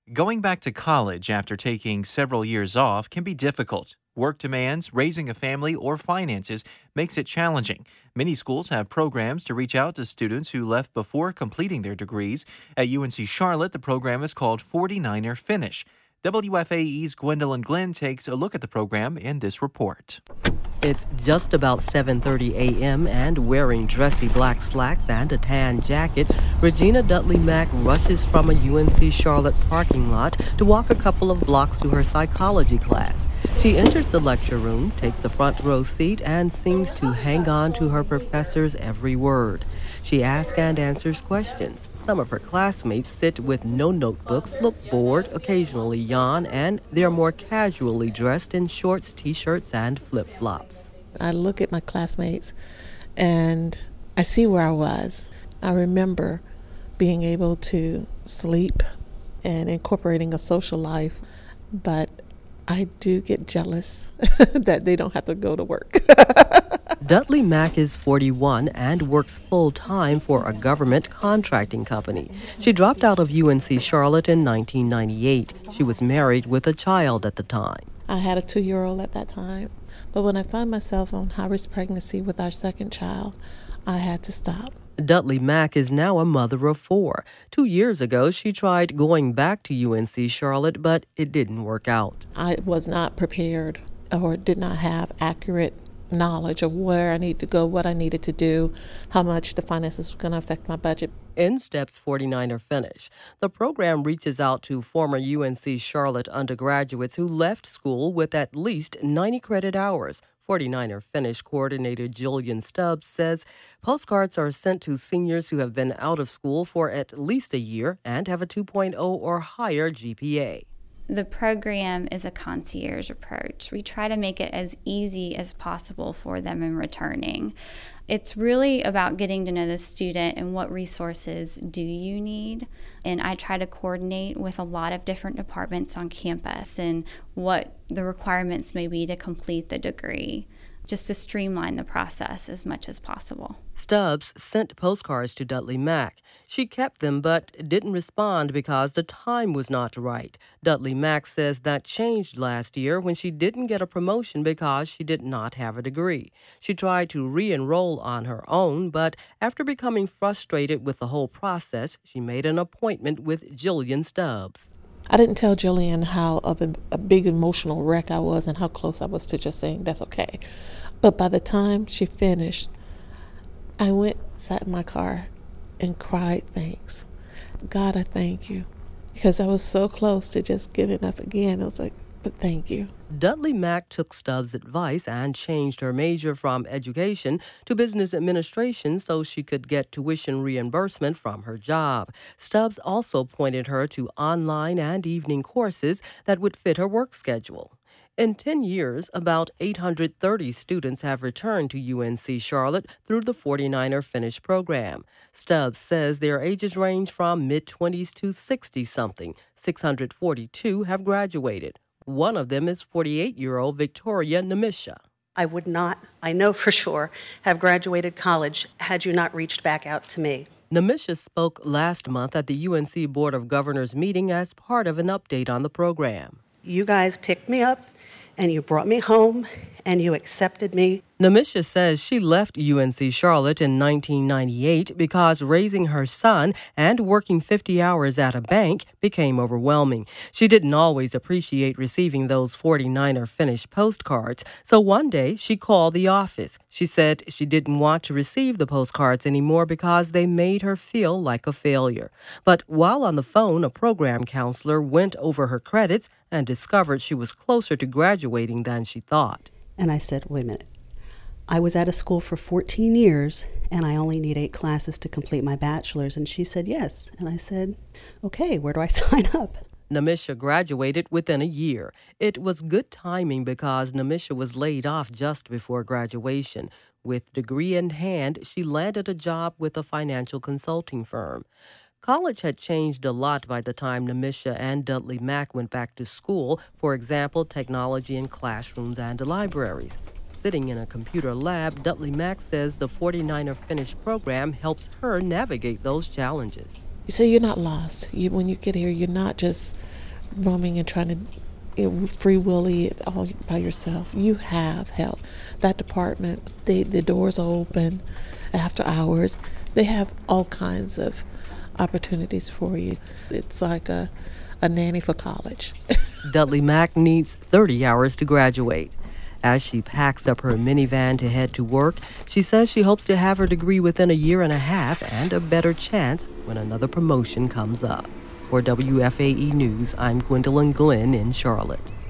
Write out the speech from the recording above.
Going back to college after taking several years off can be difficult. Work demands, raising a family, or finances makes it challenging. Many schools have programs to reach out to students who left before completing their degrees. At UNC Charlotte, the program is called 49er Finish. WFAE's Gwendolyn Glenn takes a look at the program in this report. It's just about 7:30 a.m. and wearing dressy black slacks and a tan jacket, Regina Dudley Mack rushes from a UNC Charlotte parking lot to walk a couple of blocks to her psychology class. She enters the lecture room, takes a front row seat, and seems to hang on to her professor's every word. She asks and answers questions. Some of her classmates sit with no notebooks, look bored, occasionally yawn, and they're more casually dressed in shorts, t-shirts, and flip-flops. I look at my classmates and I see where I was. I remember being able to sleep and incorporating a social life, but I do get jealous that they don't have to go to work. Dudley Mack is 41 and works full-time for a government contracting company. She dropped out of UNC Charlotte in 1998. She was married with a child at the time. I had a 2-year-old at that time, but when I found myself on high-risk pregnancy with our second child, I had to stop. Dudley Mack is now a mother of 4. 2 years ago, she tried going back to UNC Charlotte, but it didn't work out. I was not prepared or did not have accurate knowledge of where I needed to go, what I needed to do, how much the finances were going to affect my budget. In steps 49er Finish. The program reaches out to former UNC Charlotte undergraduates who left school with at least 90 credit hours. 49er Finish coordinator Jillian Stubbs says postcards are sent to seniors who have been out of school for at least a year and have a 2.0 or higher GPA. The program is a concierge approach. We try to make it as easy as possible for them in returning. It's really about getting to know the student and what resources do you need. And I try to coordinate with a lot of different departments on campus and what the requirements may be to complete the degree, just to streamline the process as much as possible. Stubbs sent postcards to Dudley Mack. She kept them but didn't respond because the time was not right. Dudley Mack says that changed last year when she didn't get a promotion because she did not have a degree. She tried to re-enroll on her own, but after becoming frustrated with the whole process, she made an appointment with Jillian Stubbs. I didn't tell Jillian how of a big emotional wreck I was and how close I was to just saying that's okay. But by the time she finished, I went, sat in my car, and cried thanks. God, I thank you. Because I was so close to just giving up again. I was like, but thank you. Dudley Mack took Stubbs' advice and changed her major from education to business administration so she could get tuition reimbursement from her job. Stubbs also pointed her to online and evening courses that would fit her work schedule. In 10 years, about 830 students have returned to UNC Charlotte through the 49er Finish program. Stubbs says their ages range from mid-20s to 60-something. 642 have graduated. One of them is 48-year-old Victoria Namisha. I would not, I know for sure, have graduated college had you not reached back out to me. Namisha spoke last month at the UNC Board of Governors meeting as part of an update on the program. You guys picked me up and you brought me home and you accepted me. Namisha says she left UNC Charlotte in 1998 because raising her son and working 50 hours at a bank became overwhelming. She didn't always appreciate receiving those 49er Finish postcards, so one day she called the office. She said she didn't want to receive the postcards anymore because they made her feel like a failure. But while on the phone, a program counselor went over her credits and discovered she was closer to graduating than she thought. And I said, wait a minute. I was out of school for 14 years, and I only need 8 classes to complete my bachelor's. And she said, yes. And I said, okay, where do I sign up? Namisha graduated within a year. It was good timing because Namisha was laid off just before graduation. With degree in hand, she landed a job with a financial consulting firm. College had changed a lot by the time Namisha and Dudley Mack went back to school, for example, technology in classrooms and libraries. Sitting in a computer lab, Dudley Mack says the 49er Finish program helps her navigate those challenges. So you're not lost. When you get here, you're not just roaming and trying to free willy it all by yourself. You have help. That department, the doors are open after hours. They have all kinds of opportunities for you. It's like a nanny for college. Dudley Mack needs 30 hours to graduate. As she packs up her minivan to head to work, she says she hopes to have her degree within a year and a half and a better chance when another promotion comes up. For WFAE News, I'm Gwendolyn Glenn in Charlotte.